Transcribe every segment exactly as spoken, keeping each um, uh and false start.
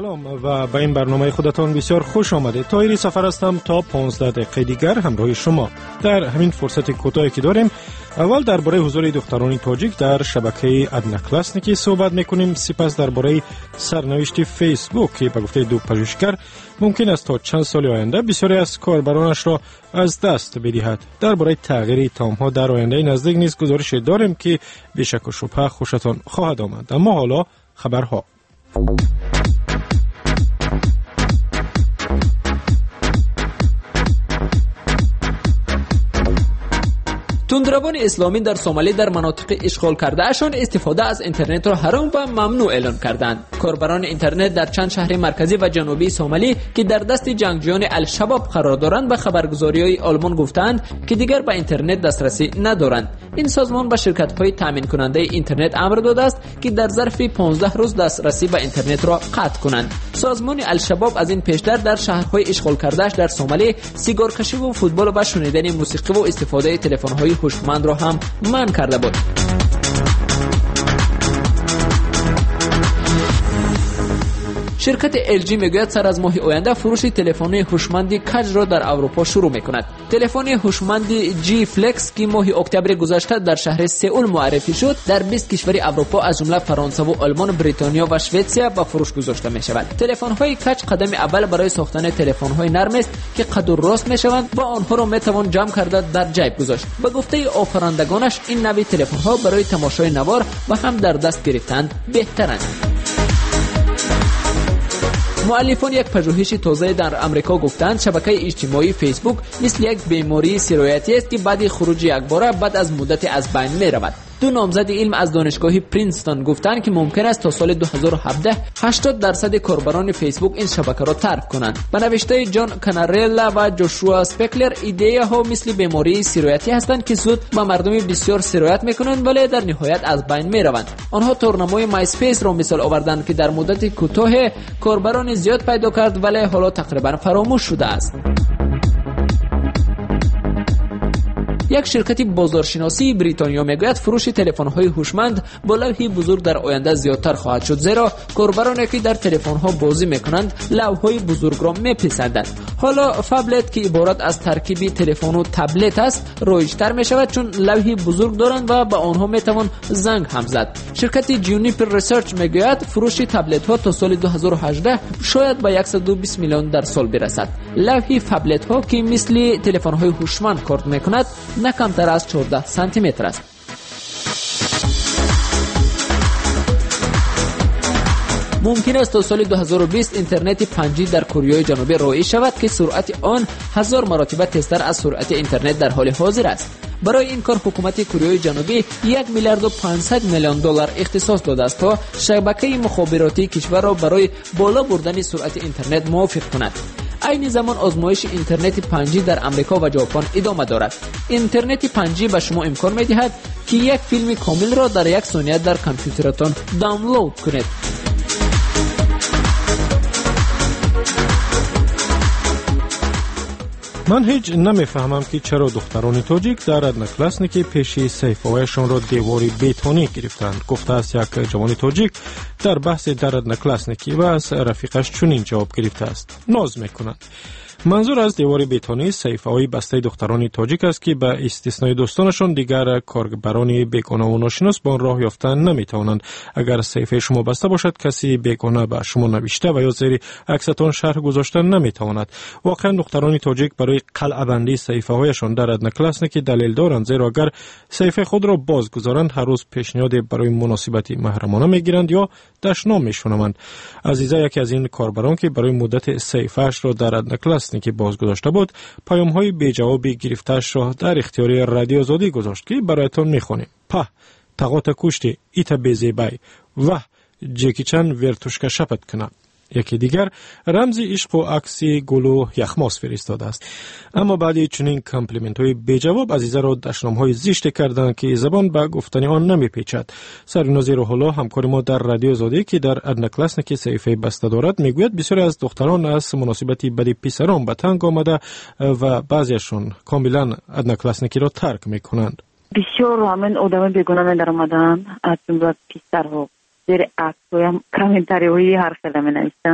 سلام و به این برنامه خودتان بسیار خوش آمده. طاهری سفر هستم تا پانزده دقیقه دیگر همراه شما. در همین فرصت کوتاهی که داریم اول درباره حضور دختران تاجیک در شبکه ادناکلاسنیکی صحبت میکنیم، سپس درباره سرنوشت فیسبوک که به گفته دو پژوهشگر ممکن است تا چند سال آینده بسیاری از کاربرانش را از دست بدهد. درباره تغییر تام‌ها در آینده نزدیک نیز گزارش داریم که بیشک و شبهه خوشتان خواهد آمد. اما حالا خبرها. تندروان اسلامی در سومالی در مناطق اشغال کرده اشان استفاده از اینترنت را حرام و ممنوع اعلان کردند. کاربران اینترنت در چند شهر مرکزی و جنوبی سومالی که در دست جنگجویان الشباب قرار دارند به خبرگزاری‌های آلمان گفتند که دیگر به اینترنت دسترسی ندارند. این سازمان به شرکت‌های تامین کننده اینترنت امر داده است که در ظرف پانزده روز دسترسی به اینترنت را قطع کنند. سازمان الشباب از این پیشتر در شهرهای اشغال کرده‌اش در سومالی سیگارکشی و فوتبال و شنیدن موسیقی و استفاده تلفن‌های هوشمند را هم منع کرده بود. شرکت ال جی میگوید سر از ماه آینده فروش تلفن‌های هوشمند کج را در اروپا شروع می‌کند. تلفن هوشمند جی فلکس که ماه اکتبر گذشته در شهر سئول معرفی شد، در بیست کشور اروپا از جمله فرانسه و آلمان، بریتانیا و شوئدیا به فروش گذاشته می‌شود. تلفن‌های کج قدم اول برای ساختن تلفن‌های نرم است که قد و راست می‌شوند و آنها را می‌توان جمع کرده در جیب گذاشت. به گفته آفرندگانش این نوع تلفن‌ها برای تماشای نوار و هم در دست گرفتن بهترند. مؤلفان یک پژوهش تازه در آمریکا گفتند شبکه اجتماعی فیسبوک مثل یک بیماری سرایتی است که بعد خروج یک بار بعد از مدت از بین می رود. دو نامزد علم از دانشگاه پرینستون گفتند که ممکن است تا سال دو هزار و هفده هشتاد درصد کاربران فیسبوک این شبکه را ترک کنند. به نوشته جان کانارلا و جوشوا سپکلر، ایده ها مثل بیماری سرایتی هستند که زود به مردم بسیار سرایت میکنند ولی در نهایت از بین میروند. آنها تورنمای مای اسپیس را مثال آوردند که در مدت کوتاه کاربران زیاد پیدا کرد ولی حالا تقریبا فراموش شده است. یک شرکت بازارشناسی بریتانیا میگوید فروش تلفن‌های هوشمند با لوحی بزرگ در آینده زیادتر خواهد شد، زیرا کاربرانی که در تلفن‌ها بازی میکنند لوح‌های بزرگ را میپسندند. حالا فبلت که عبارت از ترکیبی تلفن و تبلت است رایج‌تر میشود چون لوحی بزرگ دارند و به آنها میتوان زنگ هم زد. شرکت جونیپر ریسرچ میگوید فروش تبلت‌ها تا سال دو هزار و هجده شاید به صد و بیست میلیون در سال برسد. لوحی فبلت‌ها که مثل تلفن‌های هوشمند کار میکند نه کمتر از چهارده سانتی متر است. ممکن است تا سال دو هزار و بیست اینترنت پنج جی در کره جنوبی رایج شود که سرعت آن هزار مرتبه تیزتر از سرعت اینترنت در حال حاضر است. برای این کار حکومت کره جنوبی یک میلیارد و پانصد میلیون دلار اختصاص داده است تا شبکه مخابراتی کشور را برای بالا بردن سرعت اینترنت موفق کند. این زمان آزمایش اینترنت پنج جی در امریکا و ژاپن ادامه دارد. اینترنت پنج جی به شما امکان می‌دهد که یک فیلم کامل را در یک ثانیه در کامپیوترتان دانلود کنید. من هیچ نمیفهمم که چرا دختران تاجیک در ادناکلاسنیکی پیش صحیفه‌هایشان را دیواری بیتونی گرفتند. گفته است یک جوان تاجیک در بحث در ادناکلاسنیکی و از رفیقش چنین جواب گرفته است: ناز میکنند. منظور از دیوار بیتونی صحیفه‌های بسته دختران تاجیک است که به استثنای دوستانشان دیگر کاربران بیگانه و ناشناس با آن راه یافتن نمیتوانند. اگر صحیفه شما بسته باشد کسی بیگانه به شما نوشته و یا زیر عکستان شرح گذاشتن نمیتواند. واقعا دختران تاجیک برای قلعه بندی صحیفه‌هایشان در ادناکلاسنیکی دلیل دارند، زیرا اگر صحیفه خود را باز گذارند هر روز پیشنهاد برای مناسبت محرمانه میگیرند یا دشنام میشنوند. عزیزا یکی از این کاربران که برای مدت صحیفه‌اش را در ادناکلاسنیکی که بازگذاشته بود پیام‌های بی‌جوابی گرفته‌اش را در اختیار رادیو آزادی گذاشت که برایتان می‌خوانیم. په تقاط کشتی ایتا بیزیبای و جکی چن ورتوشکا شپت کنه. یکی دیگر رمزی عشق و عکسی گل و یخماس فرستاده است. اما بعد چنین کامپلیمنت های بی جواب عزیزه را دشنام های زشت کردند که زبان به گفتن آن نمیپیچد. سرینازیر حالا همکار ما در رادیو آزادی که در ادناکلاسنیکی صحیفه بسته دارد میگوید بسیاری از دختران از مناسبتی بدی پسران به تنگ آمده و بعضیشون کاملا ادناکلاسنیکی را ترک میکنند. بسیار همین آدم بیگناه در آمدن از جمله پسرها زیر عکس‌ها کامنتاری‌های هر خیلی می‌نویسن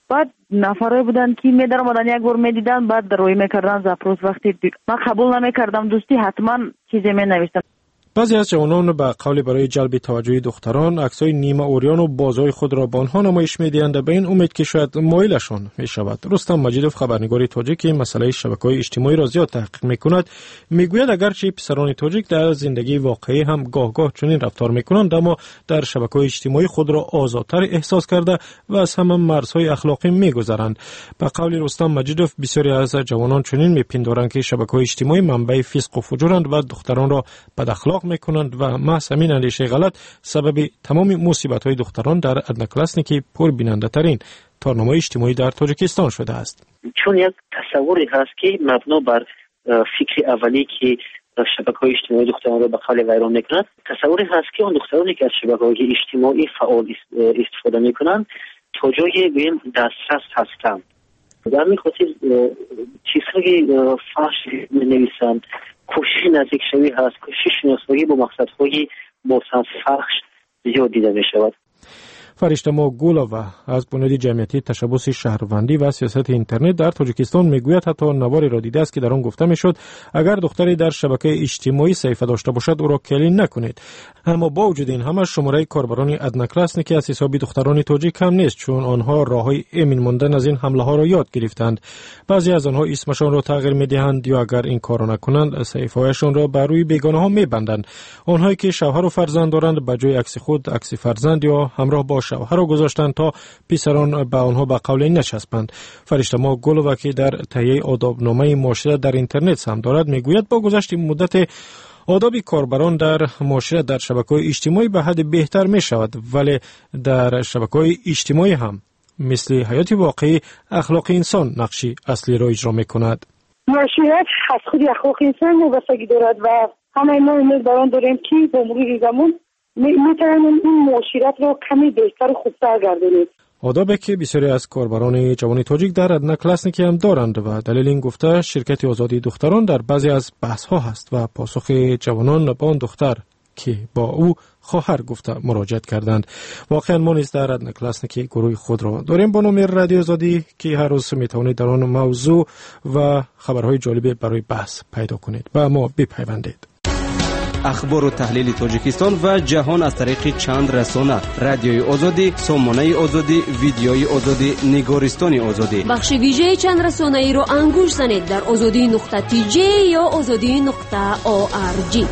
بعد نفرای بودن که می‌درآمدن یک بار می‌دیدن بعد روی می‌کردن زاپروس. وقتی من قبول نمی‌کردم دوستی حتما چیزی می‌نوشتم. بعضی از جوانان به قول برای جلب توجه دختران عکس‌های نیمه عریان و بازوی خود را به آنها نمایش می‌دهند به این امید که شاید مایلشان می‌شود. رستم مجیدوف خبرنگار تاجیک که مسئله شبکه‌های اجتماعی را زیاد تحقیق می‌کند میگوید اگرچه پسران تاجیک در زندگی واقعی هم گاه گاه چنین رفتار می‌کنند اما در شبکه‌های اجتماعی خود را آزادتر احساس کرده و از همه مرزهای اخلاقی می‌گذرند. به قول رستم مجیدوف بسیاری از جوانان چنین می‌پندارند که شبکه‌های اجتماعی منبع فسق و فجورند و دختران را بد اخلاق میکنند و محض همین اندیشه غلط سبب تمام مصیبت‌های دختران در ادناکلاسنیکی پر بیننده ترین تارنامه‌های اجتماعی در تاجیکستان شده است. چون یک تصوری هست که مبنا بر فکر اولی که شبکه‌های اجتماعی دختران را به قول ویران می‌کند، تصوری هست که اون دخترانی که از شبکه‌های اجتماعی فعال استفاده می‌کنند تا جای بین دسترس هستند. در این خاطر چیزهای فحش می‌نویسند، کوشش نزدیک شوی هست، کوشش شناسایی با مقصدهای بازهم فحش زیاد دیده می شود. فرشته گولووا از بنیاد جمعیتی تشبث شهروندی و سیاست اینترنت در تاجیکستان میگوید حتی نواری را دیده است که در آن گفته میشد اگر دختری در شبکه اجتماعی صفحه داشته باشد او را کلین نکنید. اما با وجود این همه شماره کاربران ادناکلاسنیکی از حساب دختران تاجیک کم نیست چون آنها راههای امن ماندن از این حمله ها را یاد گرفتند. بعضی از آنها اسمشان را تغییر میدهند یا اگر این کار نکنند صفحه‌هایشان را بر روی بیگانه ها میبندند. آنهایی که شوهر و فرزند دارند به جای عکس خود عکس فرزند یا همراه با شوهر را گذاشتند تا پسران به آنها به قول نچسبند. فرشته ما گولووا که در تهیه آدابنامه معاشرت در اینترنت سهم دارد میگوید با گذشت مدت آداب کاربران در معاشرت در شبکه‌های اجتماعی به حد بهتر می شود ولی در شبکه‌های اجتماعی هم مثل حیات واقعی اخلاق انسان نقشی اصلی را اجرا می کند. معاشرت از خود اخلاق انسان وابستگی دارد و همه ما امید بر آن داریم که با مرور زمان میتوانیم این معاشرت رو کمی بهتر و خوبتر گردانیم. آدابی که بسیاری از کاربران جوان تاجیک در ادناکلاسنیکی هم دارند و دلیل این گفته شرکت آزادی دختران در بعضی از بحث ها هست و پاسخ جوانان به آن دختر که با او خواهر گفته مراجعت کردند. واقعا ما نیز در ادناکلاسنیکی گروه خود را داریم با نام رادیو آزادی که هر روز میتوانید در آن موضوع و خبرهای جالب برای بحث پیدا کنید و ما بپیوندید. اخبار و تحلیل تاجیکستان و جهان از طریق چند رسانه: رادیوی آزادی، سامانه آزادی، ویدیوی آزادی، نگارستان آزادی. بخش ویژه چند رسانه ای رو انگوش زنید در آزادی نقطه تی جی یا آزادی نقطه او آر جی.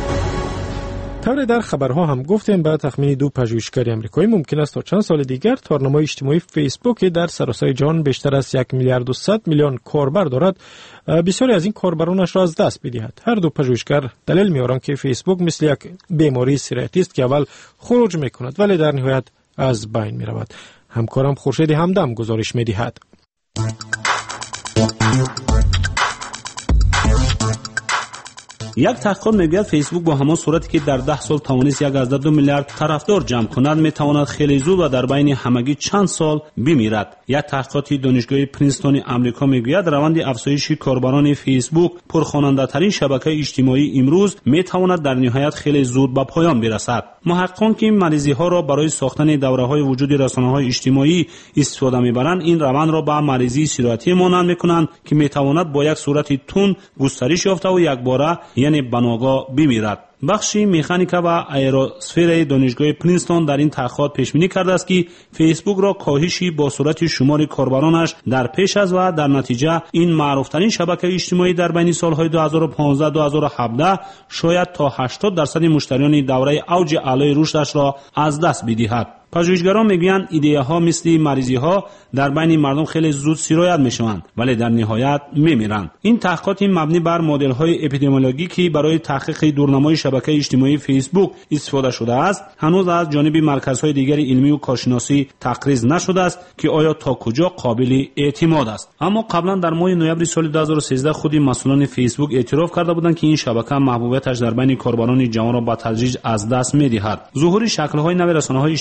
طور در خبرها هم گفتیم بعد تخمین دو پژوهشگر آمریکایی ممکن است تا چند سال دیگر تارنمای اجتماعی فیسبوک در سراسر جهان بیشتر از یک میلیارد و صد میلیون کاربر دارد بسیاری از این کاربرانش را از دست بدهد. هر دو پژوهشگر دلیل می‌آورند که فیسبوک مثل یک بیماری سیریاتی است که اول خروج می‌کند ولی در نهایت از بین می‌رود. همکارم خورشید همدم گزارش می‌دهد. یک تحقیق میگوید فیسبوک با همان صورتی که در ده سال توانست یک از دو میلیارد طرفدار جمع کند میتواند خیلی زود و در بین همگی چند سال بمیرد. یک تحقیقات دانشگاه پرینستون آمریکا میگوید روند افزایش کاربران فیسبوک پرخواننده ترین شبکه اجتماعی امروز میتواند در نهایت خیلی زود به پایان برسد. محققان که مریضی ها را برای ساختن دوره های وجود رسانه های اجتماعی استفاده میبرند این روند را به مریضی سیریاتی مانند میکنند که میتواند با یک صورت تند گسترش یافته و یک باره یعنی بناگاه بمیرد. بخش مکانیکا و ایروسفر دانشگاه پرینستون در این تحقیقات پیش بینی کرده است که فیسبوک را کاهشی با صورت شمار کاربرانش در پیش از و در نتیجه این معروفترین شبکه اجتماعی در بین سالهای دو هزار و پانزده تا دو هزار و هفده شاید تا هشتاد درصد مشتریان دوره اوج اعلای رشدش را از دست بدهد. پژوهشگران میگویند ایده ها مثل مریضی ها در بین مردم خیلی زود سرایت میشوند ولی در نهایت میمیرند. این تحقیقات مبنی بر مدل های اپیدمیولوژیکی برای تحقیق دورنمای شبکه اجتماعی فیسبوک استفاده شده است. هنوز از جانب مرکزهای دیگر علمی و کارشناسی تقریض نشده است که آیا تا کجا قابل اعتماد است. اما قبلا در ماه نوامبر سال دو هزار و سیزده خود مسئولان فیسبوک اعتراف کرده بودند که این شبکه محبوبیتش در بین کاربران جوان را به تدریج از دست میدهد. ظهور شکل‌های نو رسانه‌های اجتماعی به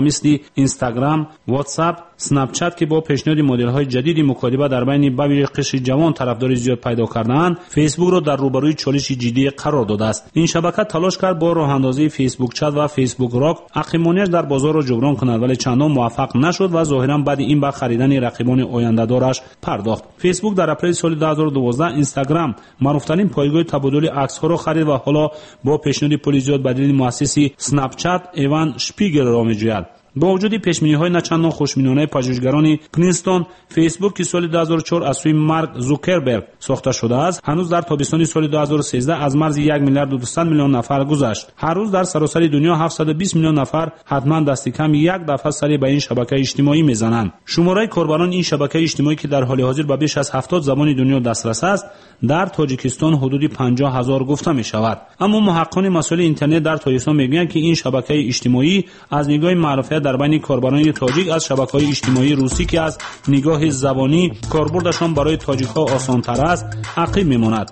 مثل اینستاگرام، واتساپ، اسنپ چت که با پیشنهاد مدل‌های جدید مکاتبه در بین بویژه قشر جوان طرفدار زیاد پیدا کرده‌اند، فیسبوک را در روبروی چالش جدی قرار داده است. این شبکه تلاش کرد با راه اندازی فیسبوک چت و فیسبوک راک عقیمانی‌اش در بازار را جبران کند، ولی چندان موفق نشد و ظاهراً بعد این به خریدن رقیبان آینده‌دارش پرداخت. فیسبوک در اپریل سال دو هزار و دوازده اینستاگرام، معروف‌ترین پایگاه تبادل عکس‌ها را خرید و حالا با پیشنهاد پول زیاد به دلیل مؤسسی اسنپ چت ایوان شپیگل را می‌جوید. با وجود پیش‌بینی‌های نچندان خوشبینانه پژوهشگران پرینستون، فیسبوک که سال دو هزار و چهار از سوی مارک زوکربرگ ساخته شده است، هنوز در تابستان سال دو هزار و سیزده از مرز یک میلیارد و دویست میلیون نفر گذشت. هر روز در سراسر دنیا هفتصد و بیست میلیون نفر حتما دست کم یک دفعه سری به این شبکه اجتماعی میزنند. شماره کاربران این شبکه اجتماعی که در حال حاضر به بیش از هفتاد زبان دنیا دسترس است، در تاجیکستان حدود پنجاه هزار گفته می شود. اما محققان مسائل اینترنت در تاجیکستان میگویند که این شبکه اجتماعی از نگاه معرفت در بین کاربران تاجیک از شبکه‌های اجتماعی روسی که از نگاه زبانی کاربردشان برای تاجیک‌ها آسان‌تر است، عقب می‌ماند.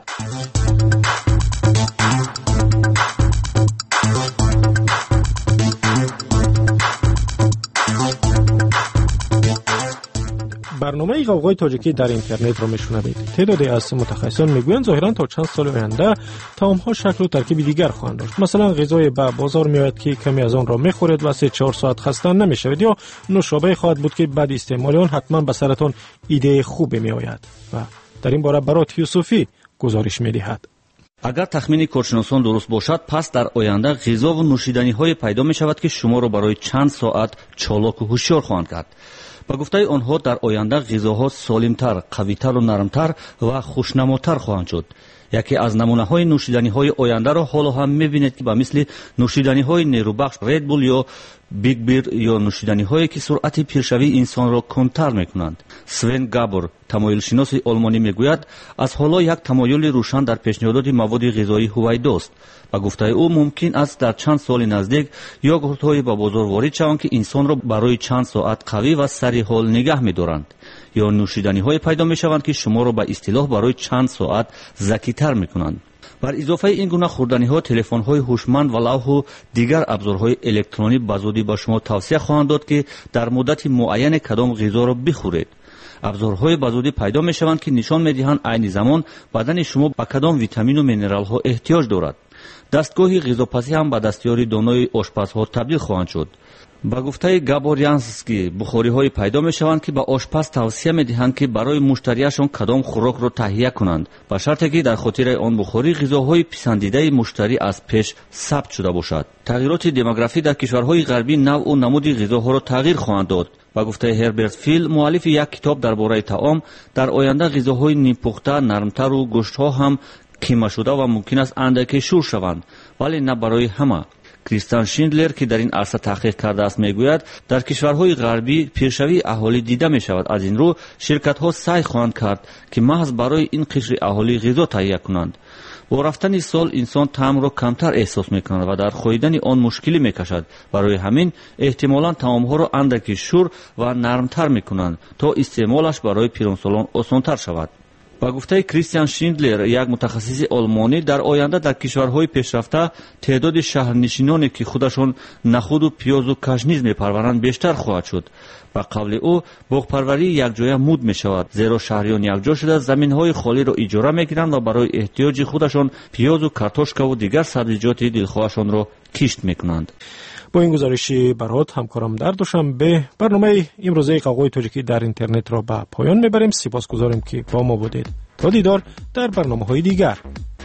برنامه غوغای تاجیکی در اینترنت را میشنوید. تعدادی از متخصصان میگویند ظاهرا تا چند سال آینده طعام‌ها شکل و ترکیب دیگر خواهند داشت. مثلا غذای به بازار میآید که کمی از آن را میخورید و سه چهار ساعت خسته نمیشوید، یا نوشابه خواهد بود که بعد استعمال آن حتما به سرتان ایده خوبی میآید. و در این باره برات یوسفی گزارش میدهد. اگر تخمین کارشناسان درست باشد، پس در آینده غذا و نوشیدنی‌های پیدا می‌شود که شما را برای چند ساعت چالاک و هوشیار خواهند کرد. با گفته آنها در آینده غذاها سالمتر، قویتر و نرمتر و خوشنماتر خواهند شد. یکی از نمونه‌های نوشیدنی‌های آینده را حالا هم می‌بینید که به مثل نوشیدنی‌های نیروبخش ردبول یا بیگ بیر یا نوشیدنی‌هایی که سرعت پیشروی انسان را کمتر می‌کنند. سوین گابور، تمایل‌شناس آلمانی می‌گوید از حالا یک تمایل روشن در پیشنهادات مواد غذایی هویداست. با گفته او ممکن است در چند سال نزدیک یوگورت‌های به بازار وارد شوند که انسان را برای چند ساعت قوی و سری حال نگه می‌دارند، یا نوشیدنی‌های پیدا می‌شوند که شما را به اصطلاح برای چند ساعت ذکی‌تر می‌کنند. بر اضافه این گونه خوردنی‌ها، تلفن‌های هوشمند و لوح و دیگر ابزارهای الکترونی به زودی به شما توصیه خواهند داد که در مدت معین کدام غذا را بخورید. ابزارهای به زودی پیدا می‌شوند که نشان می‌دهند عین زمان بدن شما به کدام ویتامین و مینرال‌ها احتیاج دارد. دستگاه غذاپزی هم به دستیاری دانای آشپزها تبدیل خواهند شد. با گفته گابوریانسکی، بخاری‌های پیدا می‌شوند که به آشپز توصیه می‌دهند که برای مشتریشان کدام خوراک را تهیه کنند، به شرطی که در خاطر آن بخاری غذاهای پسندیده مشتری از پیش ثبت شده باشد. تغییرات دموگرافی در کشورهای غربی نوع و نمود غذاها را تغییر خواهند داد. با گفته هربرت فیل، مؤلف یک کتاب درباره طعام، در آینده غذاهای نیمپخته، نرمتر و گوشت‌ها هم کیما شده و ممکن است اندکی شور شوند، ولی نه برای همه. کریستیان شیندلر که در این عرصه تحقیق کرده است میگوید در کشورهای غربی پیشروی اهالی دیده می شود. از این رو شرکت ها سعی خواهند کرد که محض برای این قشر اهالی غذا تهیه کنند. با رفتن سال انسان طعم را کمتر احساس می کند و در خوردن آن مشکلی می کشد. برای همین احتمالاً طعام ها را اندکی شور و نرمتر می کنند تا استعمالش برای پیرانسالان آسانتر شود. با گفته کریستیان شیندلر، یک متخصص آلمانی، در آینده در کشورهای پیشرفته تعداد شهرنشینانی که خودشان نخود و پیاز و کشنیز می‌پرورند بیشتر خواهد شد. با قول او باغپروری یک جای مود می شود، زیرا شهریان یک جا شده زمین‌های خالی را اجاره می‌گیرند و برای احتیاج خودشان پیاز و کارتوشکا و دیگر سبزیجات دلخواهشان را کشت می‌کنند. با این گزارشی برات همکارم در دوشنبه برنامه امروزه غوغای تاجیکی در اینترنت را به پایان میبریم. سپاسگزاریم که با ما بودید. تا دیدار در برنامه‌های دیگر.